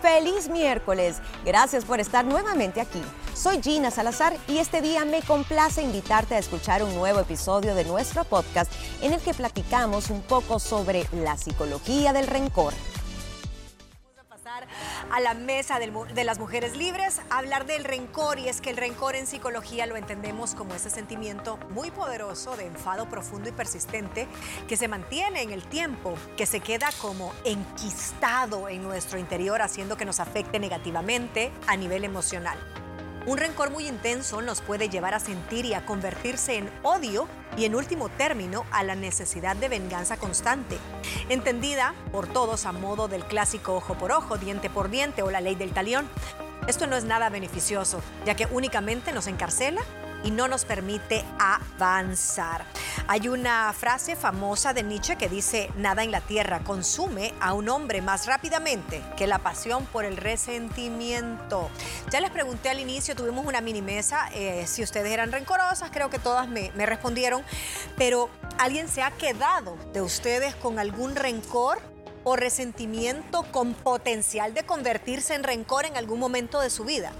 ¡Feliz miércoles! Gracias por estar nuevamente aquí. Soy Gina Salazar y este día me complace invitarte a escuchar un nuevo episodio de nuestro podcast en el que platicamos un poco sobre la psicología del rencor. A la mesa de las mujeres libres, a hablar del rencor, y es que el rencor en psicología lo entendemos como ese sentimiento muy poderoso de enfado profundo y persistente que se mantiene en el tiempo, que se queda como enquistado en nuestro interior, haciendo que nos afecte negativamente a nivel emocional. Un rencor muy intenso nos puede llevar a sentir y a convertirse en odio y, en último término, a la necesidad de venganza constante, entendida por todos a modo del clásico ojo por ojo, diente por diente o la ley del talión. Esto no es nada beneficioso, ya que únicamente nos encarcela y no nos permite avanzar. Hay una frase famosa de Nietzsche que dice: nada en la tierra consume a un hombre más rápidamente que la pasión por el resentimiento. Ya les pregunté al inicio, tuvimos una mini mesa, si ustedes eran rencorosas, creo que todas me respondieron, pero ¿alguien se ha quedado de ustedes con algún rencor o resentimiento con potencial de convertirse en rencor en algún momento de su vida?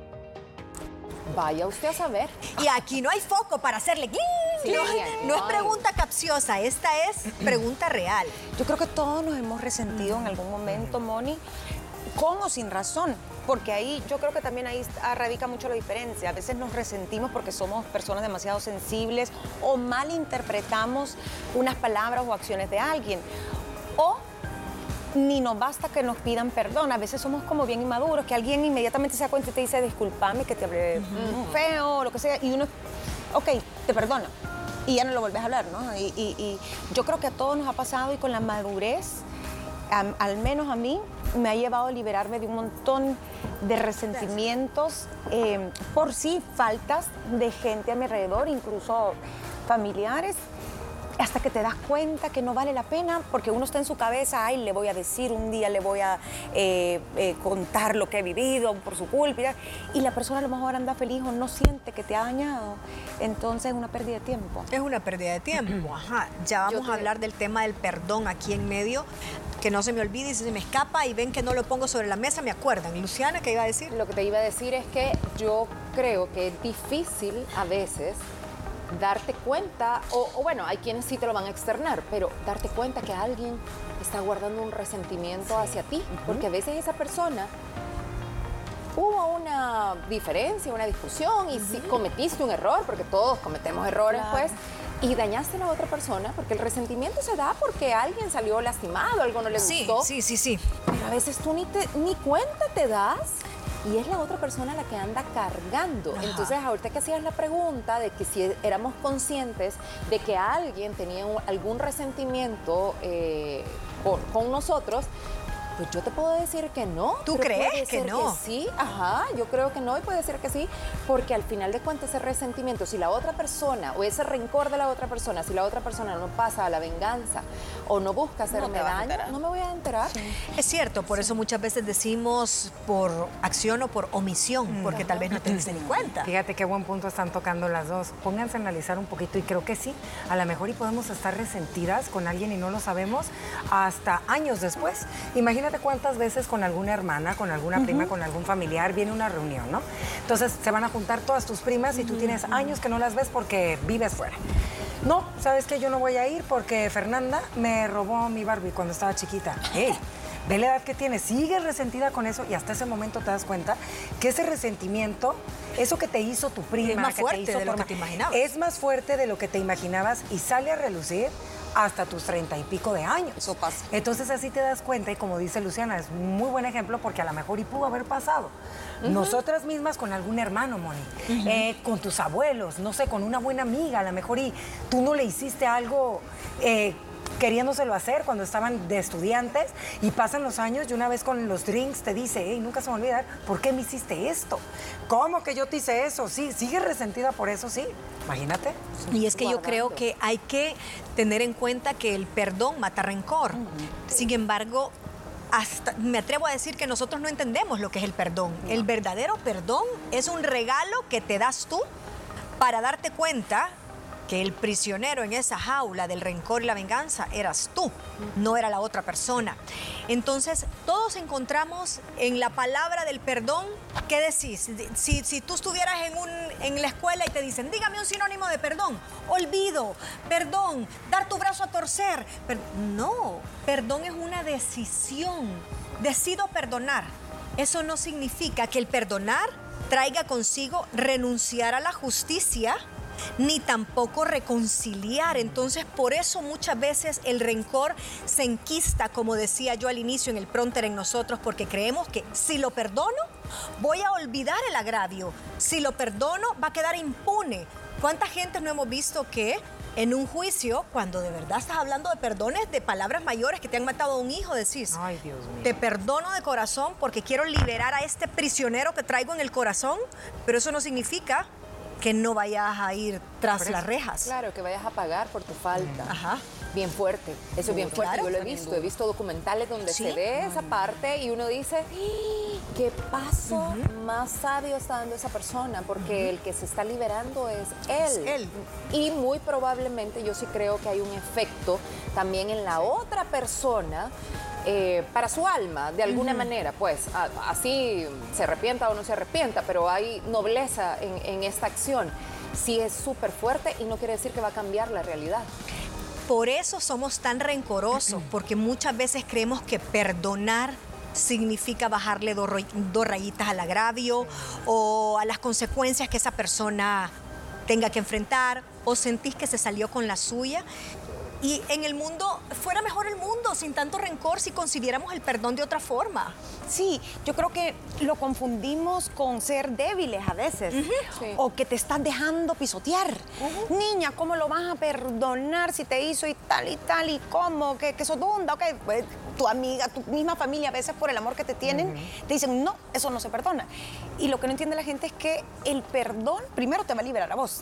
Vaya usted a saber. Y aquí no hay foco para hacerle cling. Sí, no es pregunta capciosa, esta es pregunta real. Yo creo que todos nos hemos resentido en algún momento, Moni, con o sin razón, porque ahí yo creo que también ahí radica mucho la diferencia. A veces nos resentimos porque somos personas demasiado sensibles o malinterpretamos unas palabras o acciones de alguien. O ni nos basta que nos pidan perdón. A veces somos como bien inmaduros, que alguien inmediatamente se da cuenta y te dice: discúlpame que te hablé feo o lo que sea, y uno, ok, te perdona y ya no lo vuelves a hablar, ¿no? Y yo creo que a todos nos ha pasado, y con la madurez, al menos a mí, me ha llevado a liberarme de un montón de resentimientos por sí, faltas de gente a mi alrededor, incluso familiares, hasta que te das cuenta que no vale la pena, porque uno está en su cabeza: ay, le voy a decir, un día le voy a contar lo que he vivido por su culpa, y la persona a lo mejor anda feliz o no siente que te ha dañado. Entonces es una pérdida de tiempo. Es una pérdida de tiempo, ajá. Ya vamos a hablar del tema del perdón aquí en medio, que no se me olvide, y si se me escapa y ven que no lo pongo sobre la mesa, me acuerdan. Luciana, ¿qué iba a decir? Lo que te iba a decir es que yo creo que es difícil a veces darte cuenta, o bueno, hay quienes sí te lo van a externar, pero darte cuenta que alguien está guardando un resentimiento hacia ti, porque a veces esa persona hubo una diferencia, una discusión, y sí cometiste un error, porque todos cometemos errores, pues, y dañaste a la otra persona, porque el resentimiento se da porque alguien salió lastimado, algo no le gustó. Sí. Pero a veces tú ni cuenta te das, y es la otra persona la que anda cargando. Ajá. Entonces, ahorita que hacías la pregunta de que si éramos conscientes de que alguien tenía algún resentimiento con nosotros, pues yo te puedo decir que no. ¿Tú crees que no? Que sí, ajá, yo creo que no, y puede ser que sí, porque al final de cuentas ese resentimiento, si la otra persona, o ese rencor de la otra persona, si la otra persona no pasa a la venganza o no busca hacerme daño, no me voy a enterar. Sí. Es cierto, por eso muchas veces decimos por acción o por omisión, porque tal vez no te diste ni cuenta. Fíjate qué buen punto están tocando las dos. Pónganse a analizar un poquito, y creo que sí, a lo mejor y podemos estar resentidas con alguien y no lo sabemos hasta años después. Imagínate cuántas veces con alguna hermana, con alguna prima, con algún familiar viene una reunión, ¿no? Entonces se van a juntar todas tus primas y tú tienes años que no las ves porque vives fuera. No, ¿sabes qué? Yo no voy a ir porque Fernanda me robó mi Barbie cuando estaba chiquita. ¡Ey! Ve la edad que tienes, sigues resentida con eso, y hasta ese momento te das cuenta que ese resentimiento, eso que te hizo tu prima, es más fuerte de lo que te imaginabas. Es más fuerte de lo que te imaginabas y sale a relucir hasta tus 30 y pico de años. Eso pasa. Entonces así te das cuenta, y como dice Luciana, es un muy buen ejemplo, porque a lo mejor y pudo haber pasado. Nosotras mismas con algún hermano, Moni, con tus abuelos, no sé, con una buena amiga, a lo mejor y tú no le hiciste algo queriéndoselo hacer cuando estaban de estudiantes, y pasan los años y una vez con los drinks te dice: hey, nunca se me olvida, ¿por qué me hiciste esto? ¿Cómo que yo te hice eso? Sí, ¿sigues resentida por eso? Sí, imagínate. Y es que yo creo que hay que tener en cuenta que el perdón mata rencor. Sin embargo, hasta me atrevo a decir que nosotros no entendemos lo que es el perdón. No. El verdadero perdón es un regalo que te das tú para darte cuenta que el prisionero en esa jaula del rencor y la venganza eras tú, no era la otra persona. Entonces, todos encontramos en la palabra del perdón, ¿qué decís? Si tú estuvieras en la escuela y te dicen, dígame un sinónimo de perdón, olvido, perdón, dar tu brazo a torcer. No, perdón es una decisión. Decido perdonar. Eso no significa que el perdonar traiga consigo renunciar a la justicia, ni tampoco reconciliar. Entonces, por eso muchas veces el rencor se enquista, como decía yo al inicio, en el pronter en nosotros, porque creemos que si lo perdono, voy a olvidar el agravio. Si lo perdono, va a quedar impune. ¿Cuánta gente no hemos visto que en un juicio, cuando de verdad estás hablando de perdones, de palabras mayores, que te han matado a un hijo, decís, Ay, Dios mío. te perdono de corazón porque quiero liberar a este prisionero que traigo en el corazón, pero eso no significa que no vayas a ir tras las rejas. Claro, que vayas a pagar por tu falta. Ajá. Bien fuerte, eso es bien fuerte. Claro, Yo lo he sin visto, duda. he visto documentales donde Sí. se ve esa parte y uno dice, ¿qué paso más sabio está dando esa persona? Porque el que se está liberando es él. Es él. Y muy probablemente yo sí creo que hay un efecto también en la otra persona para su alma, de alguna manera, pues así se arrepienta o no se arrepienta, pero hay nobleza en esta acción. Sí es súper fuerte y no quiere decir que va a cambiar la realidad. Por eso somos tan rencorosos, porque muchas veces creemos que perdonar significa bajarle dos rayitas al agravio o a las consecuencias que esa persona tenga que enfrentar, o sentís que se salió con la suya. Y en el mundo, fuera mejor el mundo sin tanto rencor si consideráramos el perdón de otra forma. Sí, yo creo que lo confundimos con ser débiles a veces. Sí. O que te estás dejando pisotear. Niña, ¿cómo lo vas a perdonar si te hizo y tal y cómo? Que sos dunda, ok. Pues, tu amiga, tu misma familia, a veces por el amor que te tienen, te dicen, no, eso no se perdona. Y lo que no entiende la gente es que el perdón primero te va a liberar a vos.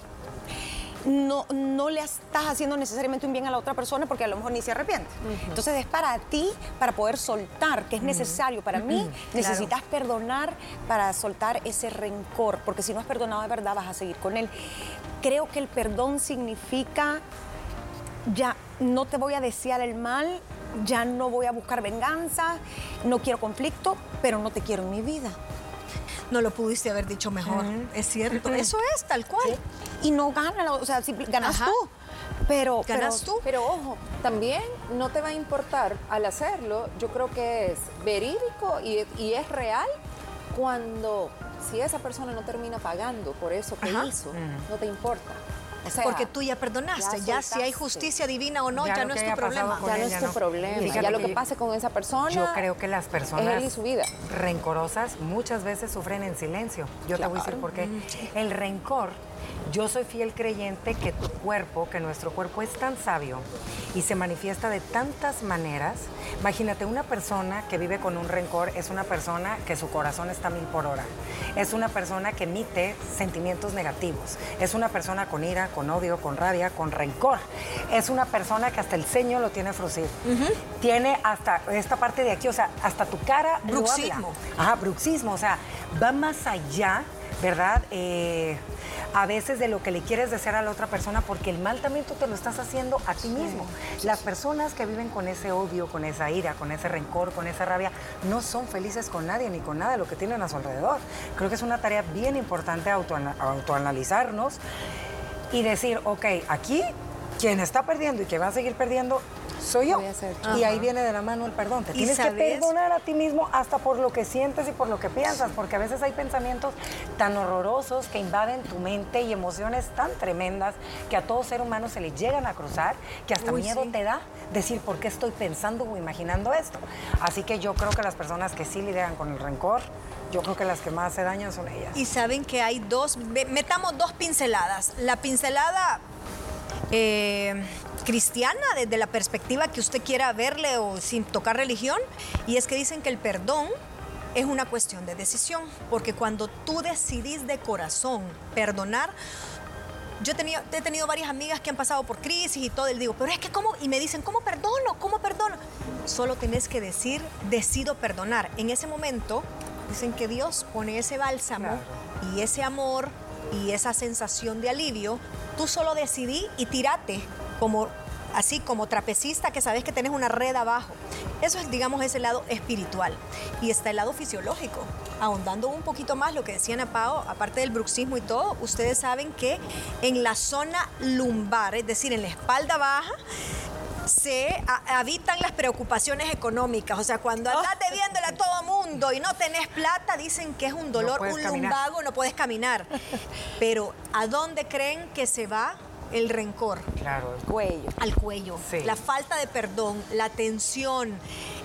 No le estás haciendo necesariamente un bien a la otra persona porque a lo mejor ni se arrepiente. Entonces es para ti, para poder soltar, que es necesario para mí. Necesitas perdonar para soltar ese rencor, porque si no has perdonado de verdad vas a seguir con él. Creo que el perdón significa, ya no te voy a desear el mal, ya no voy a buscar venganza, no quiero conflicto, pero no te quiero en mi vida. No lo pudiste haber dicho mejor, es cierto. Eso es, tal cual. Y no gana, o sea, si ganas Ajá. tú, pero... Ganas tú. Pero ojo, también no te va a importar al hacerlo, yo creo que es verídico y es real cuando si esa persona no termina pagando por eso que Ajá. hizo, no te importa. O sea, Porque tú ya perdonaste, ya si hay soltaste. justicia divina o no, Ya ya lo no que es tu haya pasado problema. con Ya no ella, es tu ¿no? problema, Fíjate ya lo que que pase con esa persona. Yo creo que las es personas él y su vida. rencorosas muchas veces sufren en silencio. Yo te voy a decir Claro. por qué. El rencor, yo soy fiel creyente que tu cuerpo, que nuestro cuerpo es tan sabio y se manifiesta de tantas maneras. Imagínate, una persona que vive con un rencor es una persona que su corazón está a 1000 por hora. Es una persona que emite sentimientos negativos. Es una persona con ira, con odio, con rabia, con rencor. Es una persona que hasta el ceño lo tiene fruncido. Tiene hasta esta parte de aquí, o sea, hasta tu cara lo habla. Bruxismo. Ajá, bruxismo, o sea, va más allá, ¿verdad? A veces de lo que le quieres desear a la otra persona, porque el mal también tú te lo estás haciendo a ti mismo. Las personas que viven con ese odio, con esa ira, con ese rencor, con esa rabia, no son felices con nadie ni con nada de lo que tienen a su alrededor. Creo que es una tarea bien importante autoanalizarnos y decir, ok, aquí quien está perdiendo y que va a seguir perdiendo soy yo. Voy a ser Y ahí viene de la mano el perdón. Te ¿Y tienes que sabes? perdonar a ti mismo hasta por lo que sientes y por lo que piensas, porque a veces hay pensamientos tan horrorosos que invaden tu mente y emociones tan tremendas que a todo ser humano se le llegan a cruzar, que hasta Uy, miedo sí. te da decir por qué estoy pensando o imaginando esto. Así que yo creo que las personas que sí lidian con el rencor, yo creo que las que más se dañan son ellas. Y saben que hay metamos dos pinceladas. La pincelada cristiana, desde la perspectiva que usted quiera verle o sin tocar religión, y es que dicen que el perdón es una cuestión de decisión, porque cuando tú decidís de corazón perdonar, yo he tenido varias amigas que han pasado por crisis y todo, y digo, pero es que ¿cómo? Y me dicen, ¿cómo perdono? ¿Cómo perdono? Solo tenés que decir, decido perdonar. En ese momento, dicen que Dios pone ese bálsamo y ese amor y esa sensación de alivio tú solo decidí y tírate como así como trapecista que sabes que tienes una red abajo. Eso es, digamos, ese lado espiritual. Y está el lado fisiológico. Ahondando un poquito más lo que decía Ana Pao, aparte del bruxismo y todo, ustedes saben que en la zona lumbar, es decir, en la espalda baja, se habitan las preocupaciones económicas. O sea, cuando andas debiéndole a todo mundo y no tenés plata, dicen que es un dolor, un lumbago, no puedes caminar. Pero, ¿a dónde creen que se va el rencor? Claro. Cuello. Al cuello. Sí. La falta de perdón, la tensión,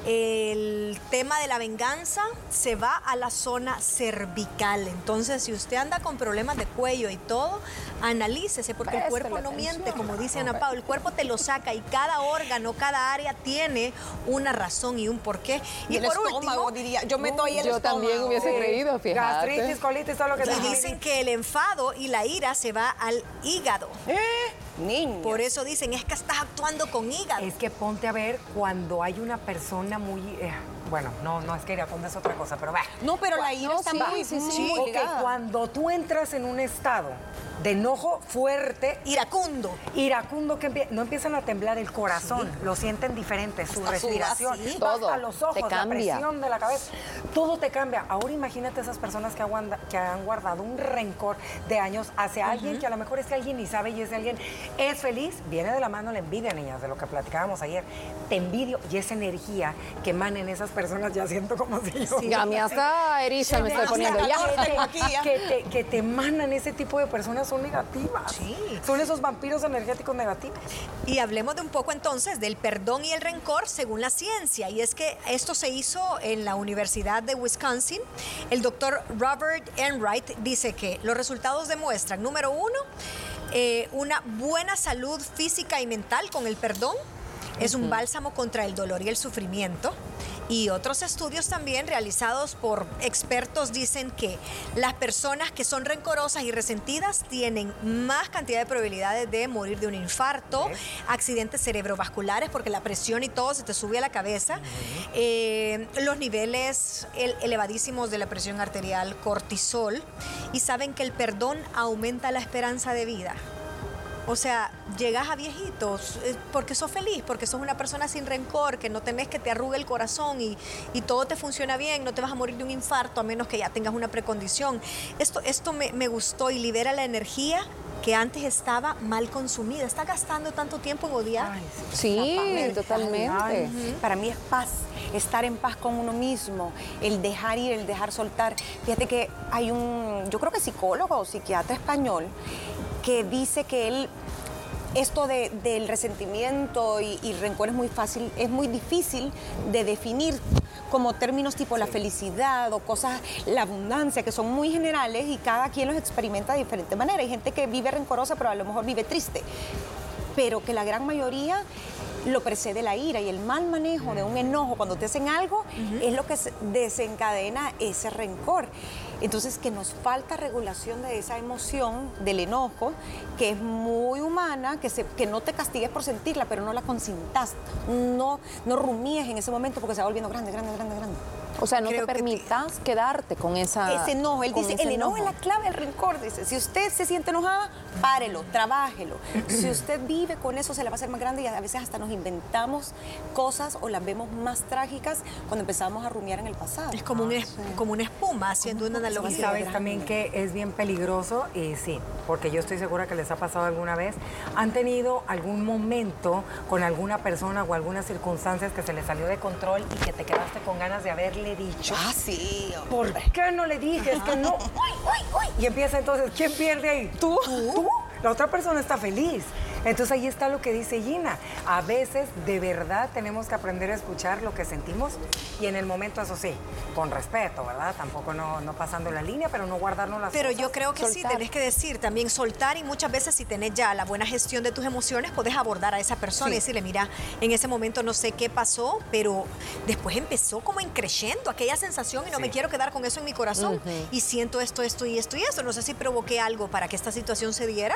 el tema de la venganza se va a la zona cervical. Entonces, si usted anda con problemas de cuello y todo, analícese, porque el cuerpo no miente, como dice Ana Pao. El cuerpo te lo saca y cada órgano, cada área tiene una razón y un porqué. Y el estómago, diría. Yo meto ahí el estómago. Yo también hubiese creído, fíjate. Gastritis, colitis, todo lo que Y te dicen que el enfado y la ira se va al hígado. Niño. Por eso dicen, es que estás actuando con hígado. Es que ponte a ver cuando hay una persona muy... bueno, no es que iracundo es otra cosa, pero va. No, pero la ira está muy Ok, ligada. cuando tú entras en un estado de enojo fuerte, Iracundo. iracundo, que no empiezan a temblar el corazón, lo sienten diferente, su Hasta respiración, suda, sí. Todo, hasta los ojos, te la cambia. presión de la cabeza, todo te cambia. Ahora imagínate esas personas que han guardado un rencor de años hacia alguien que a lo mejor ese alguien ni sabe y ese alguien es feliz. Viene de la mano la envidia, niñas, de lo que platicábamos ayer. Te envidio y esa energía que emanen esas personas, ya siento como si yo... Sí, a mí hasta eriza me estoy poniendo ya. Que te emanan ese tipo de personas son negativas. Sí. Son esos vampiros energéticos negativos. Y hablemos de un poco entonces del perdón y el rencor según la ciencia. Y es que esto se hizo en la Universidad de Wisconsin. El doctor Robert Enright dice que los resultados demuestran, número uno, una buena salud física y mental con el perdón. Es un bálsamo contra el dolor y el sufrimiento. Y otros estudios también realizados por expertos dicen que las personas que son rencorosas y resentidas tienen más cantidad de probabilidades de morir de un infarto, accidentes cerebrovasculares, porque la presión y todo se te sube a la cabeza, los niveles elevadísimos de la presión arterial, cortisol, y saben que el perdón aumenta la esperanza de vida. O sea, llegas a viejitos porque sos feliz, porque sos una persona sin rencor, que no tenés que te arrugue el corazón y todo te funciona bien, no te vas a morir de un infarto a menos que ya tengas una precondición. Esto me gustó y libera la energía que antes estaba mal consumida. Está gastando tanto tiempo en odiar. Ay, Sí, totalmente. Ay, Para mí es paz, estar en paz con uno mismo, el dejar ir, el dejar soltar. Fíjate que hay yo creo que psicólogo o psiquiatra español, que dice que esto del resentimiento y rencor es muy difícil de definir como términos tipo la felicidad o cosas, la abundancia, que son muy generales y cada quien los experimenta de diferente manera. Hay gente que vive rencorosa, pero a lo mejor vive triste. Pero que la gran mayoría lo precede la ira y el mal manejo de un enojo cuando te hacen algo es lo que desencadena ese rencor. Entonces, que nos falta regulación de esa emoción del enojo, que es muy humana, que no te castigues por sentirla, pero no la consintas, no rumíes en ese momento porque se va volviendo grande. O sea, no Creo te que permitas quedarte con esa... Ese enojo, él con dice, ese el enojo es la clave del rencor, dice. Si usted se siente enojada, párelo, trabájelo. Si usted vive con eso, se le va a hacer más grande y a veces hasta nos inventamos cosas o las vemos más trágicas cuando empezamos a rumiar en el pasado. Es como, como una espuma, haciendo una Y analogía. sabes también que es bien peligroso, y sí, porque yo estoy segura que les ha pasado alguna vez, han tenido algún momento con alguna persona o algunas circunstancias que se les salió de control y que te quedaste con ganas de haberle dicho. Ah, sí. ¿Por qué no le dije? Es que no. Y empieza entonces, ¿quién pierde ahí? ¿Tú? La otra persona está feliz. Entonces ahí está lo que dice Gina. A veces de verdad tenemos que aprender a escuchar lo que sentimos y en el momento, eso sí, con respeto, ¿verdad? Tampoco no pasando la línea, pero no guardarnos las Pero cosas. yo creo que sí, Soltar. tenés que decir también soltar, y muchas veces si tenés ya la buena gestión de tus emociones, podés abordar a esa persona y decirle, mira, en ese momento no sé qué pasó, pero después empezó como increyendo aquella sensación y no me quiero quedar con eso en mi corazón y siento esto y esto. No sé si provoqué algo para que esta situación se diera,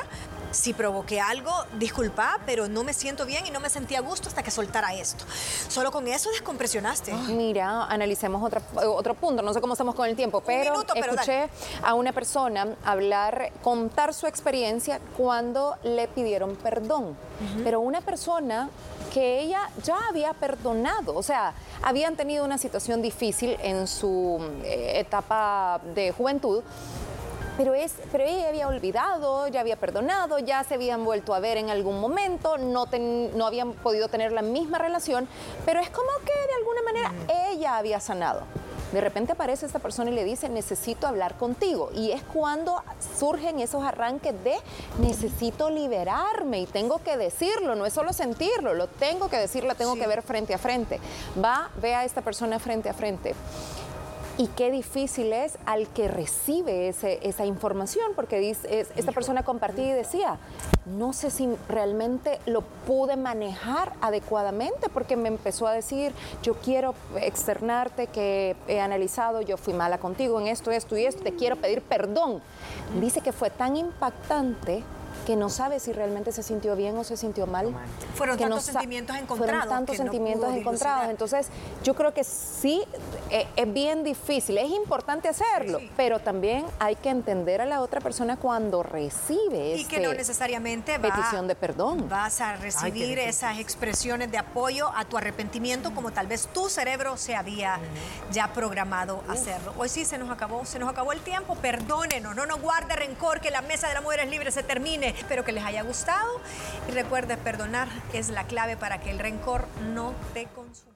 Si provoqué algo, disculpa, pero no me siento bien y no me sentí a gusto hasta que soltara esto. Solo con eso descompresionaste. Mira, analicemos otro punto. No sé cómo estamos con el tiempo, pero escuché a una persona contar su experiencia cuando le pidieron perdón. Pero una persona que ella ya había perdonado, o sea, habían tenido una situación difícil en su etapa de juventud, pero ella había olvidado, ya había perdonado, ya se habían vuelto a ver en algún momento, no habían podido tener la misma relación, pero es como que de alguna manera ella había sanado. De repente aparece esta persona y le dice, necesito hablar contigo. Y es cuando surgen esos arranques de necesito liberarme y tengo que decirlo, no es solo sentirlo, lo tengo que decir, lo tengo que ver frente a frente. Ve a esta persona frente a frente. Y qué difícil es al que recibe esa información, porque esta persona compartía y decía, no sé si realmente lo pude manejar adecuadamente, porque me empezó a decir, yo quiero externarte que he analizado, yo fui mala contigo en esto y esto, te quiero pedir perdón. Dice que fue tan impactante que no sabe si realmente se sintió bien o se sintió mal. Fueron tantos sentimientos encontrados. Entonces, yo creo que sí, es bien difícil, es importante hacerlo, pero también hay que entender a la otra persona cuando recibe y que no necesariamente petición de perdón. Vas a recibir esas expresiones de apoyo a tu arrepentimiento como tal vez tu cerebro se había ya programado hacerlo. Hoy sí se nos acabó el tiempo, perdónenos, no nos guarde rencor, que la mesa de las mujeres libres se termine. Espero que les haya gustado y recuerden, perdonar es la clave para que el rencor no te consuma.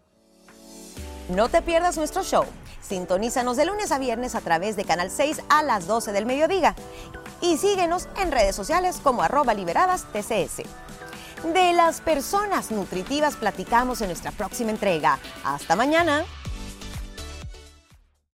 No te pierdas nuestro show. Sintonízanos de lunes a viernes a través de Canal 6 a las 12 del mediodía. Y síguenos en redes sociales como @liberadastcs. De las personas nutritivas platicamos en nuestra próxima entrega. Hasta mañana.